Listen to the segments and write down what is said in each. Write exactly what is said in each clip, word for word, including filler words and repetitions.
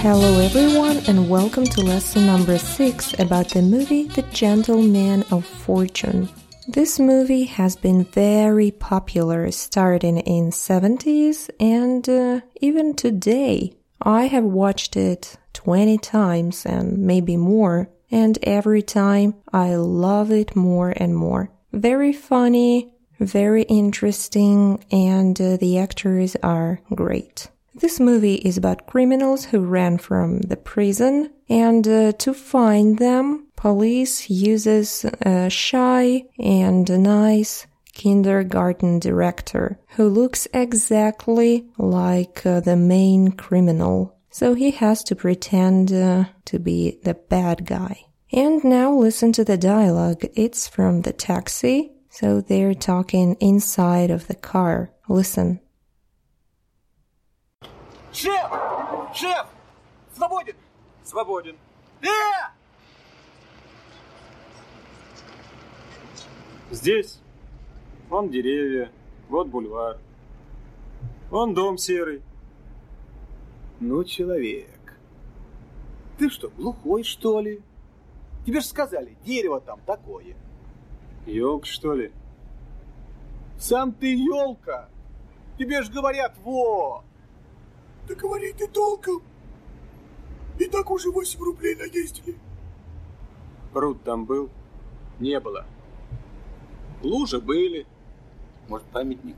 Hello everyone and welcome to lesson number six about the movie The Gentleman of Fortune. This movie has been very popular starting in seventies and uh, even today. I have watched it twenty times and maybe more, and every time I love it more and more. Very funny, very interesting, and uh, the actors are great. This movie is about criminals who ran from the prison, and uh, to find them, police uses a shy and nice kindergarten director who looks exactly like uh, the main criminal. So he has to pretend uh, to be the bad guy. And now listen to the dialogue. It's from the taxi, so they're talking inside of the car. Listen. Шеф! Шеф! Свободен! Свободен. Э! Здесь. Вон деревья, вот бульвар. Вон дом серый. Ну, человек. Ты что, глухой, что ли? Тебе ж сказали, дерево там такое. Ёлка, что ли? Сам ты ёлка. Тебе ж говорят, во! Да говори ты толком. И так уже восемь рублей наездили. Пруд там был? Не было. Лужи были. Может, памятник?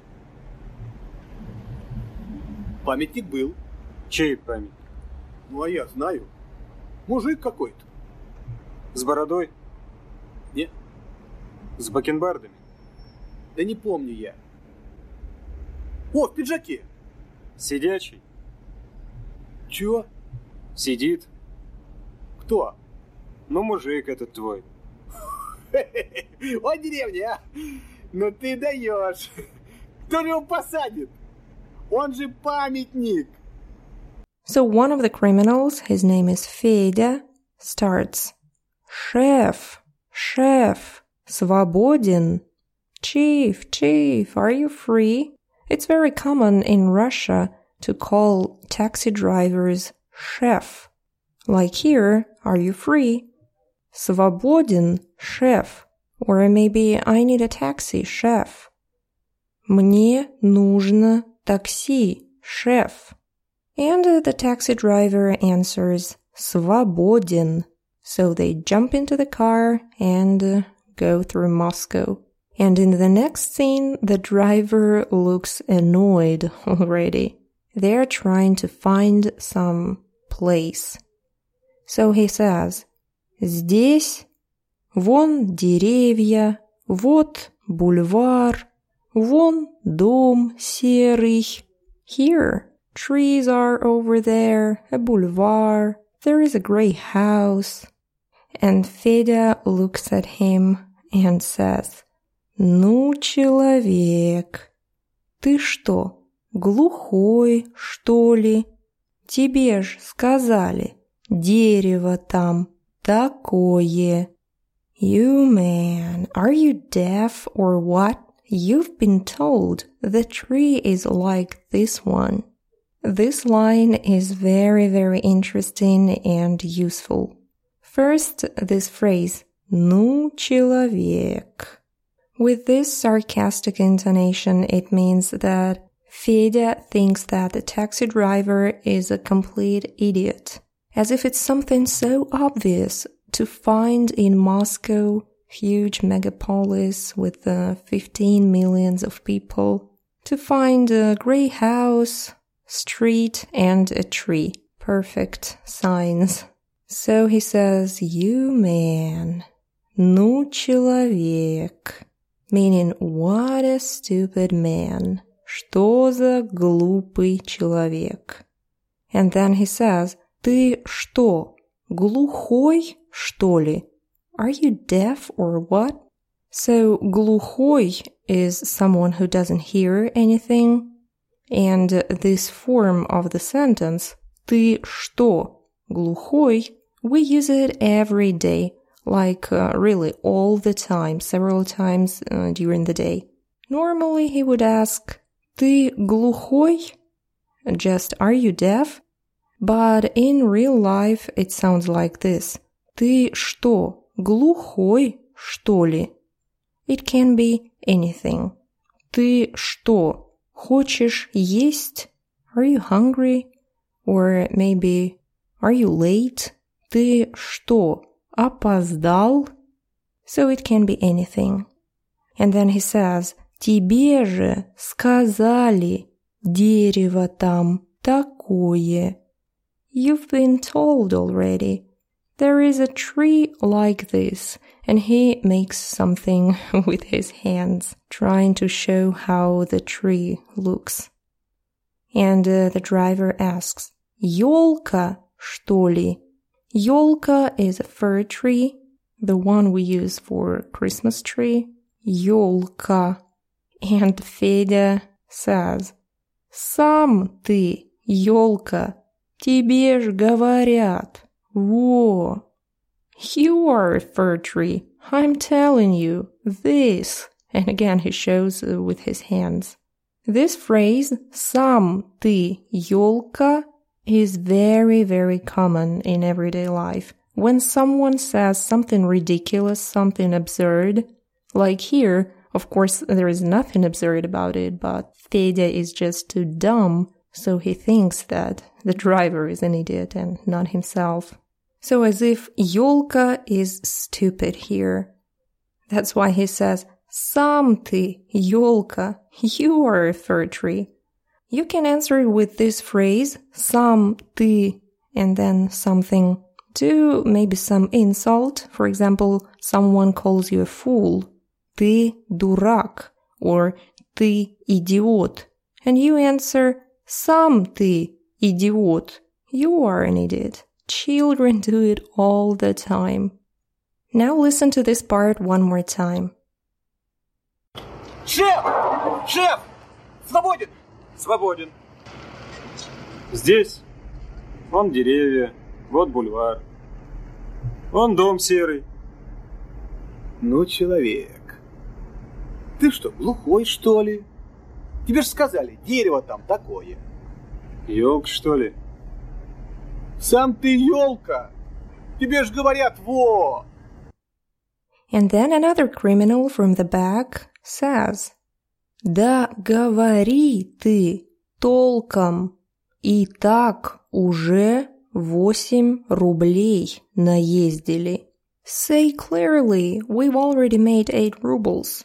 Памятник был. Чей памятник? Ну, а я знаю. Мужик какой-то. С бородой? Нет. С бакенбардами? Да не помню я. О, в пиджаке. Сидячий? Чё? Сидит. Кто? Ну, мужик этот твой. О, деревня, а? Ну ты даешь. Кто же его посадит? Он же памятник. So one of the criminals, his name is Fedya, starts, Chef, chef, свободен. Chief, chief, are you free? It's very common in Russia to call taxi drivers chef. Like here, are you free? Свободен, chef. Or maybe I need a taxi, chef. Мне нужно такси, chef. And the taxi driver answers свободен. So they jump into the car and go through Moscow. And in the next scene, the driver looks annoyed already. They're trying to find some place. So he says, здесь, вон деревья, вот бульвар, вон дом серый. Here, trees are over there, a boulevard, there is a gray house. And Fedya looks at him and says, ну, человек, ты что, глухой, что ли? Тебе ж сказали, дерево там такое. You man, are you deaf or what? You've been told the tree is like this one. This line is very, very interesting and useful. First, this phrase, ну, человек. With this sarcastic intonation, it means that Fedya thinks that the taxi driver is a complete idiot, as if it's something so obvious to find in Moscow, huge megapolis with uh, fifteen millions of people, to find a gray house, street, and a tree. Perfect signs. So he says, you man, ну человек. Meaning, what a stupid man. Что за глупый человек. And then he says, ты что, глухой, что ли? Are you deaf or what? So, глухой is someone who doesn't hear anything. And this form of the sentence, ты что, глухой, we use it every day. Like uh, really all the time, several times uh, during the day. Normally he would ask, ты глухой? Just, are you deaf? But in real life it sounds like this. Ты что, глухой, что ли? It can be anything. Ты что, хочешь есть? Are you hungry? Or maybe, are you late? Ты что, опоздал? So it can be anything. And then he says, тебе же сказали, дерево там такое. You've been told already. There is a tree like this, and he makes something with his hands, trying to show how the tree looks. And uh, the driver asks, ёлка, что ли? Ёлка is a fir tree, the one we use for Christmas tree. Ёлка. And Федя says, сам ты, ёлка, тебе ж говорят. Во. You are a fir tree. I'm telling you, this. And again he shows uh, with his hands. This phrase, сам ты, ёлка, is very, very common in everyday life. When someone says something ridiculous, something absurd, like here, of course, there is nothing absurd about it, but Fedya is just too dumb, so he thinks that the driver is an idiot and not himself. So as if ёлка is stupid here. That's why he says, сам ты, ёлка, you are a fir tree. You can answer with this phrase, сам ты, and then something to maybe some insult. For example, someone calls you a fool. Ты дурак, or ты идиот. And you answer, сам ты, идиот. You are an idiot. Children do it all the time. Now listen to this part one more time. Шеф! Шеф! Свободен! Свободен. Здесь. Вон деревья, вот бульвар. Вон дом серый. Ну, человек. Ты что, глухой, что ли? Тебе ж сказали, дерево там такое. Ёлка, что ли? Сам ты ёлка! Тебе ж говорят, во! And then another criminal from the back says, да говори ты толком, и так уже восемь рублей наездили. Say clearly, we've already made eight rubles.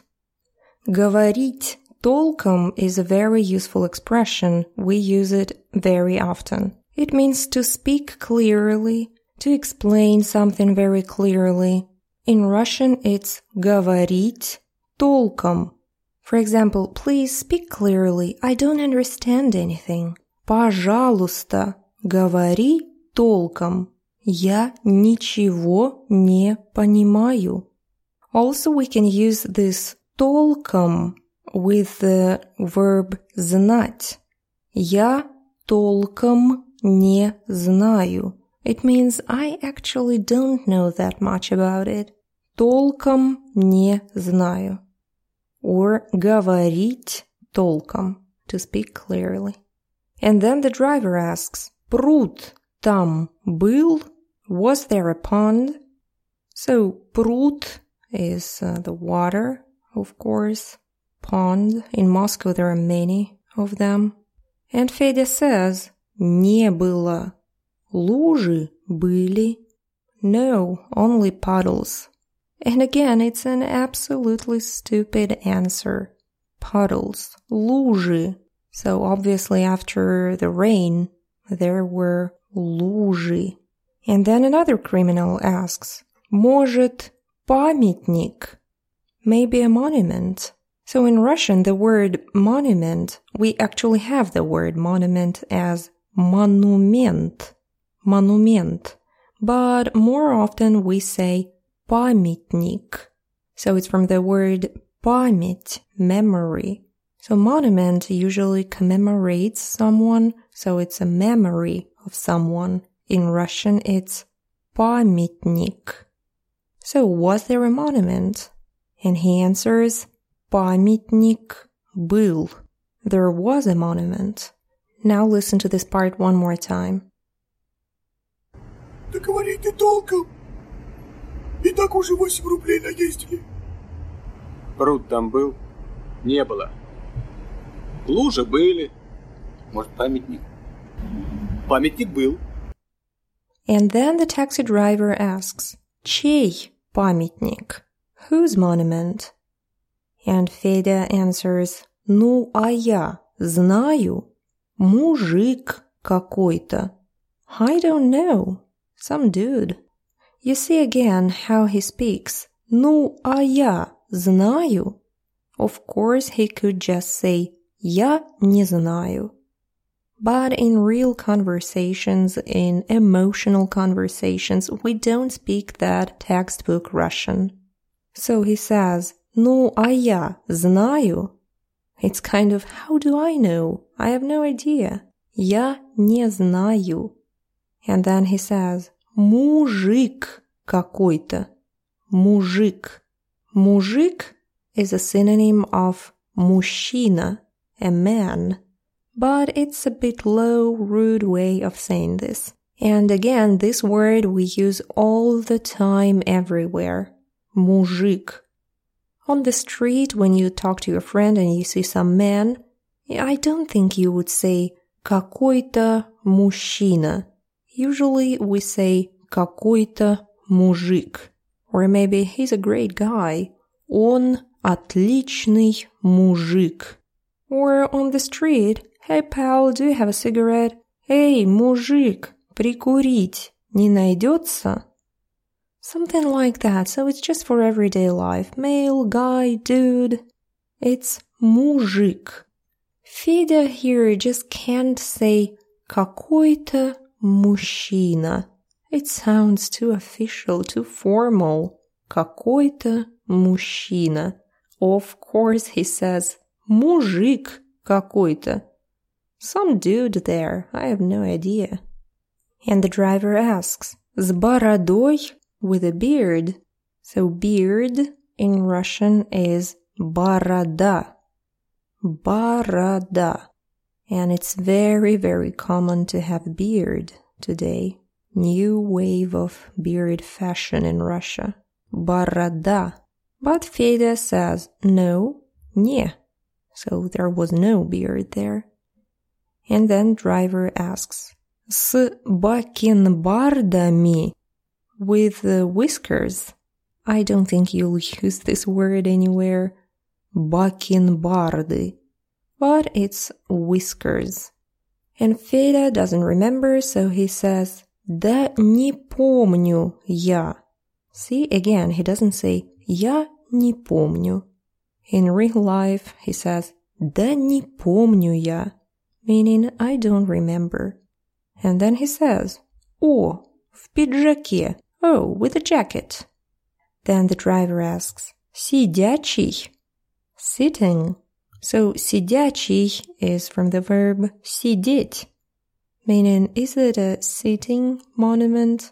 Говорить толком is a very useful expression. We use it very often. It means to speak clearly, to explain something very clearly. In Russian, it's говорить толком. For example, please speak clearly. I don't understand anything. Пожалуйста, говори толком. Я ничего не понимаю. Also, we can use this толком with the verb знать. Я толком не знаю. It means I actually don't know that much about it. Толком не знаю. Or говорить толком, to speak clearly. And then the driver asks, пруд там был? Was there a pond? So, пруд is uh, the water, of course. Pond. In Moscow there are many of them. And Fedya says, не было. Лужи были. No, only puddles. And again, it's an absolutely stupid answer. Puddles. Лужи. So obviously after the rain, there were лужи. And then another criminal asks, может, памятник? Maybe a monument. So in Russian, the word monument, we actually have the word monument as monument. Monument. But more often we say памятник. So it's from the word память, memory. So monument usually commemorates someone, so it's a memory of someone. In Russian, it's памятник. So was there a monument? And he answers, памятник был. There was a monument. Now listen to this part one more time. Да говори ты толком. И так уже восемь рублей наездили. Пруд там был? Не было. Лужи были. Может, памятник? Памятник был. And then the taxi driver asks, чей памятник? Whose monument? And Fedya answers, ну, а я знаю. Мужик какой-то. I don't know. Some dude. You see again how he speaks. Ну, а я знаю. Of course, he could just say, я не знаю. But in real conversations, in emotional conversations, we don't speak that textbook Russian. So he says, ну, а я знаю. It's kind of, how do I know? I have no idea. Я не знаю. And then he says, мужик какой-то. Мужик. Мужик is a synonym of мужчина, a man. But it's a bit low, rude way of saying this. And again, this word we use all the time everywhere. Mужик. On the street, when you talk to your friend and you see some man, I don't think you would say какой-то мужчина. Usually we say какой-то мужик. Or maybe he's a great guy. Он отличный мужик. Or on the street, hey pal, do you have a cigarette? Эй, мужик, прикурить не найдется? Something like that, so it's just for everyday life. Male, guy, dude. It's мужик. Fedya here just can't say какой-то мужчина. It sounds too official, too formal. Какой-то мужчина. Of course he says мужик какой-то. Some dude there, I have no idea. And the driver asks, с бородой? With a beard. So beard in Russian is борода. Борода. And it's very, very common to have beard today. New wave of beard fashion in Russia. Борода. But Fedya says, no, не. So there was no beard there. And then driver asks, с бакенбардами? With the whiskers? I don't think you'll use this word anywhere. Бакенбарды. But it's whiskers. And Fedya doesn't remember, so he says, да не помню я. See, again, he doesn't say, я не помню. In real life, he says, да не помню я. Meaning, I don't remember. And then he says, о, в пиджаке. Oh, with a jacket. Then the driver asks, сидячий? Sitting. So сидячий is from the verb сидеть. Meaning, is it a sitting monument?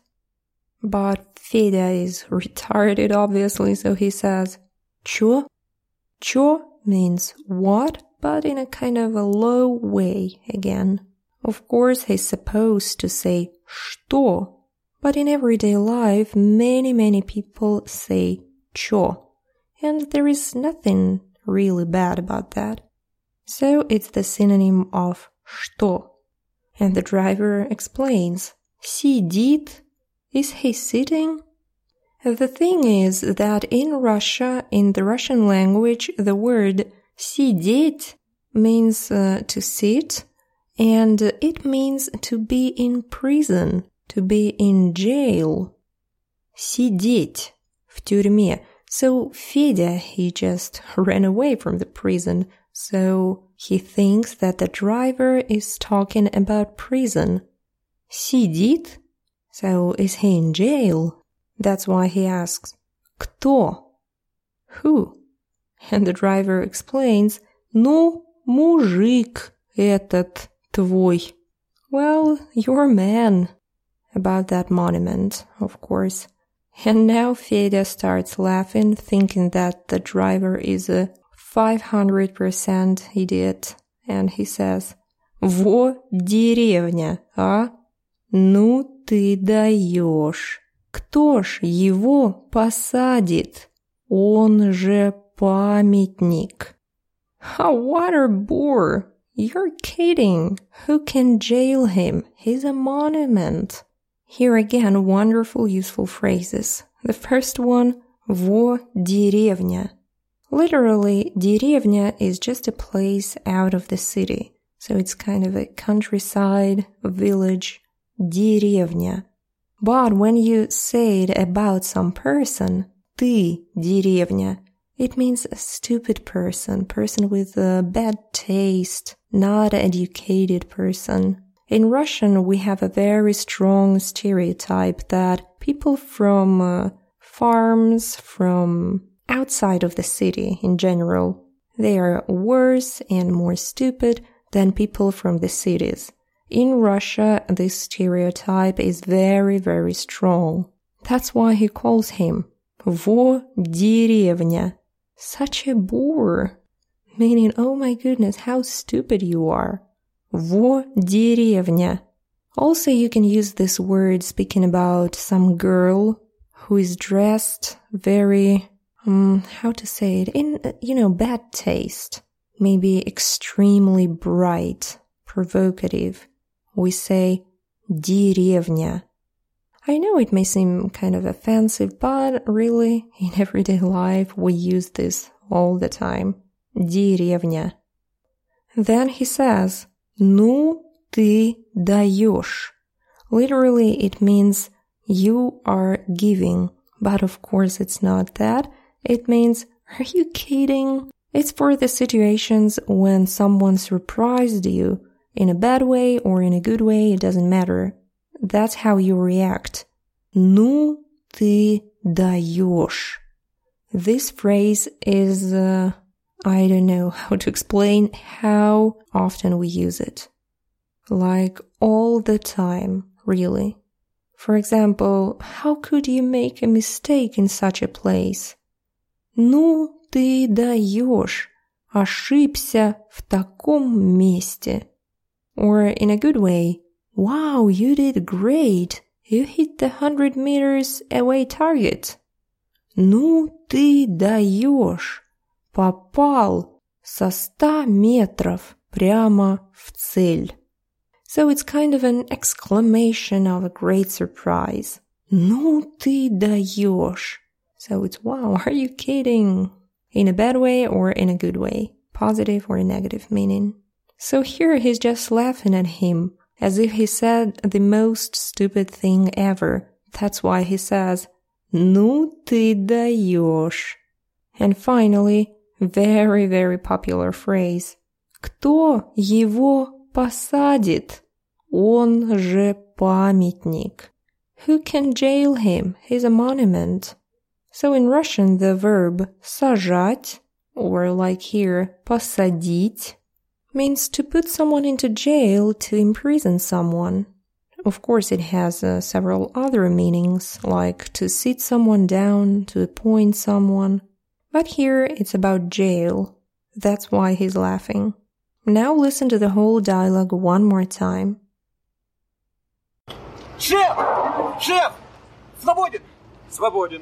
But Fedya is retarded, obviously, so he says, чё? Чё means what, but in a kind of a low way again. Of course, he's supposed to say что, but in everyday life, many, many people say чё, and there is nothing really bad about that. So it's the synonym of что. And the driver explains, сидит? Is he sitting? The thing is that in Russia, in the Russian language, the word сидеть means uh, to sit, and it means to be in prison, to be in jail. Сидеть в тюрьме. So Fedya, he just ran away from the prison, so he thinks that the driver is talking about prison. Сидит? So is he in jail? That's why he asks, кто? Who? And the driver explains, ну, мужик этот твой. Well, your man. About that monument, of course. And now Fedya starts laughing, thinking that the driver is a five hundred percent idiot. And he says, во деревня, а? Ну ты даешь? Кто ж его посадит? Он же памятник. Oh, what a bore! You're kidding. Who can jail him? He's a monument. Here again, wonderful, useful phrases. The first one, во деревня. Literally, деревня is just a place out of the city. So it's kind of a countryside, a village, деревня. But when you say it about some person, ты деревня, it means a stupid person, person with a bad taste, not an educated person. In Russian, we have a very strong stereotype that people from uh, farms, from outside of the city in general, they are worse and more stupid than people from the cities. In Russia, this stereotype is very, very strong. That's why he calls him во деревня. Such a bore. Meaning, oh my goodness, how stupid you are. Во деревня. Also, you can use this word speaking about some girl who is dressed very, um, how to say it, in, you know, bad taste. Maybe extremely bright, provocative. We say деревня. I know it may seem kind of offensive, but really, in everyday life, we use this all the time. Деревня. Then he says, ну ты даешь. Literally, it means you are giving. But of course, it's not that. It means, are you kidding? It's for the situations when someone surprised you. In a bad way or in a good way, it doesn't matter. That's how you react. Ну ты даешь. This phrase is, uh, I don't know how to explain how often we use it. Like all the time, really. For example, how could you make a mistake in such a place? Ну ты даешь. Ошибся в таком месте. Or in a good way, wow, you did great. You hit the hundred meters away target. Ну ты даешь. Попал со ста метров прямо в цель. So it's kind of an exclamation of a great surprise. Ну ты даешь. So it's wow, are you kidding? In a bad way or in a good way. Positive or a negative meaning. So here he's just laughing at him, as if he said the most stupid thing ever. That's why he says, ну ты даешь. And finally, very, very popular phrase. Кто его посадит? Он же памятник. Who can jail him? He's a monument. So in Russian, the verb сажать, or like here, посадить, means to put someone into jail, to imprison someone. Of course, it has uh, several other meanings, like to sit someone down, to appoint someone. But here, it's about jail. That's why he's laughing. Now listen to the whole dialogue one more time. Шеф! Шеф! Свободен! Свободен.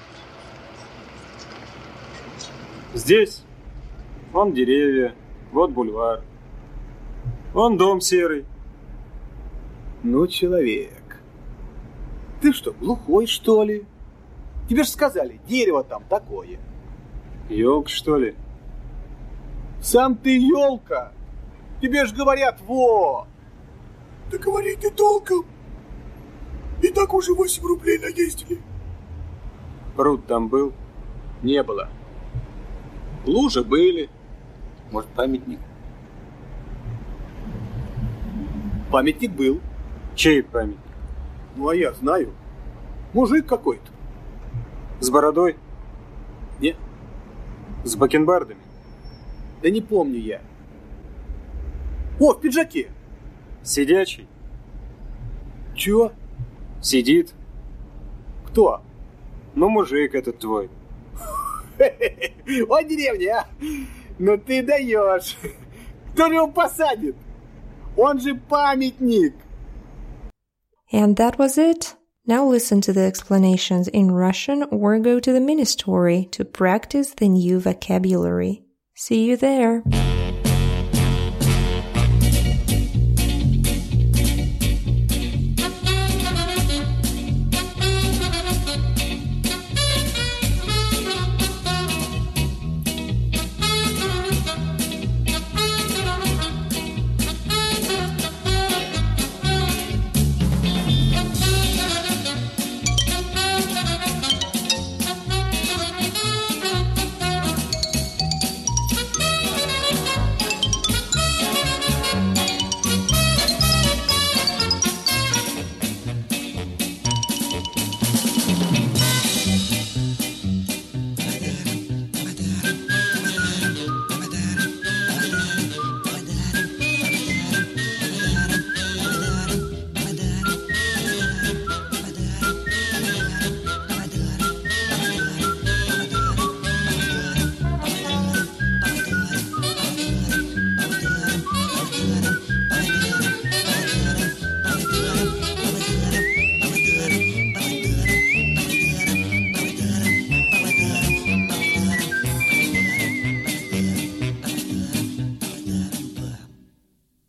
Здесь. Вон деревья. Вот бульвар. Вон дом серый. Ну, человек. Ты что, глухой, что ли? Тебе ж сказали, дерево там такое. Ёлка, что ли? Сам ты ёлка. Тебе ж говорят, во. Да говори ты толком. И так уже восемь рублей наездили. Пруд там был? Не было. Лужи были. Может, памятник? Памятник был. Чей памятник? Ну, а я знаю. Мужик какой-то. С бородой? Нет. С бакенбардами? Да не помню я. О, в пиджаке. Сидячий? Чё? Сидит. Кто? Ну, мужик этот твой. О, деревня, а? Ну ты даешь. Кто же его посадит? Он же памятник. And that was it. Now listen to the explanations in Russian or go to the mini-story to practice the new vocabulary. See you there!